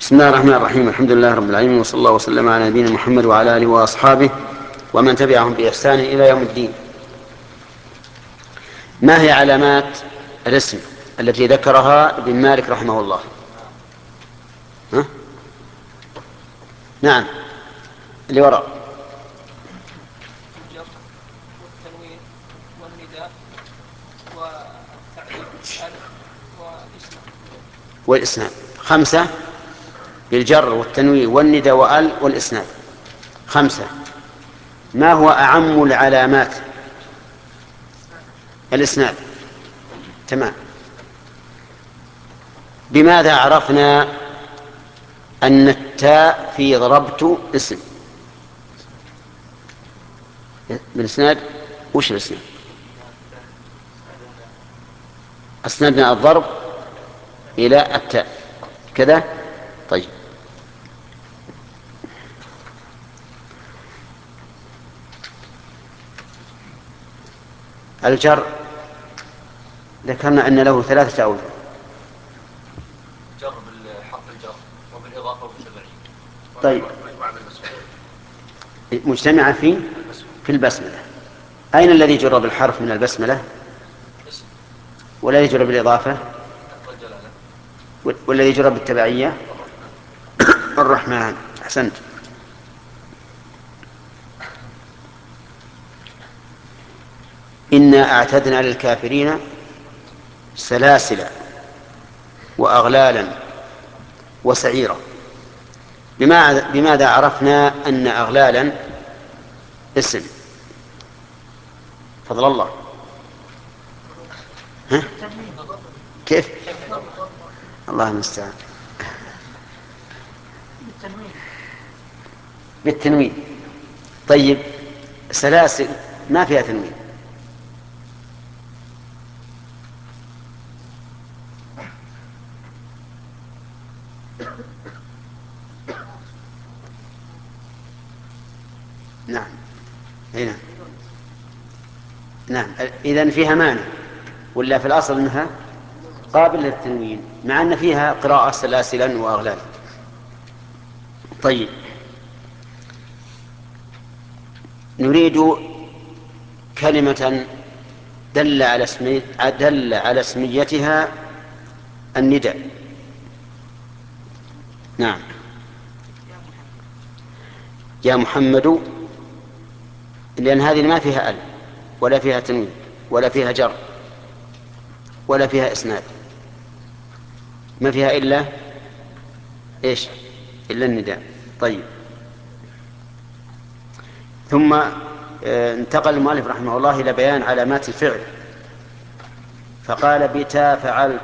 بسم الله الرحمن الرحيم. الحمد لله رب العالمين، وصلى الله وسلم على نبينا محمد وعلى آله وأصحابه ومن تبعهم بإحسان إلى يوم الدين. ما هي علامات الاسم التي ذكرها ابن مالك رحمه الله؟ ها؟ نعم، اللي وراء. الجر والتنوين والنداء والتعريف والإسناد 5: بالجر والتنوين والنداء والإسناد 5. ما هو أعم العلامات؟ الإسناد. تمام. بماذا عرفنا أن التاء في ضربت اسم؟ بالإسناد. وش الإسناد؟ أسندنا الضرب إلى التاء كذا. طيب، الجر ذكرنا أن له 3 أوجه. جر بالحرف الجر وبالإضافة والتبعية. طيب، مجتمعة في البسملة. أين الذي يجر بالحرف من البسملة؟ والذي يجر بالإضافة؟ والذي يجر بالتبعية؟ الرحمن. أحسنت. إنا أعتدنا للكافرين سلاسل وأغلالا وسعيرا. بماذا عرفنا أن أغلالا اسم؟ فضل الله. ها؟ كيف؟ الله المستعان. بالتنوين. طيب، سلاسل ما فيها تنوين. نعم، هنا. نعم، إذن فيها مانع، ولا في الأصل أنها قابل للتنوين مع أن فيها قراءة سلاسلا وأغلالا. طيب، نريد كلمة دل على اسميتها النداء. نعم، يا محمد، لأن هذه ما فيها أل ولا فيها تنوين ولا فيها جر ولا فيها إسناد، ما فيها إلا إيش؟ إلا النداء. طيب، ثم انتقل المؤلف رحمه الله إلى بيان علامات الفعل، فقال: بتا فعلت